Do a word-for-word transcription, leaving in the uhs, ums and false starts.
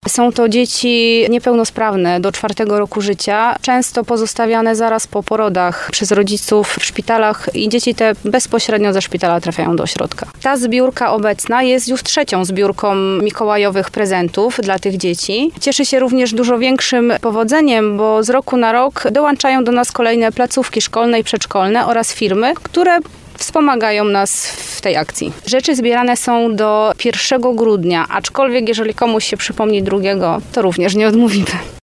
Są to dzieci niepełnosprawne do czwartego roku życia, często pozostawiane zaraz po porodach przez rodziców w szpitalach i dzieci te bezpośrednio ze szpitala trafiają do ośrodka. Ta zbiórka obecna jest już trzecią zbiórką mikołajowych prezentów dla tych dzieci. Cieszy się również dużo większym powodzeniem, bo z roku na rok dołączają do nas kolejne placówki szkolne i przedszkolne oraz firmy, które wspomagają nas w tej akcji. Rzeczy zbierane są do pierwszego grudnia, aczkolwiek jeżeli komuś się przypomni drugiego, to również nie odmówimy.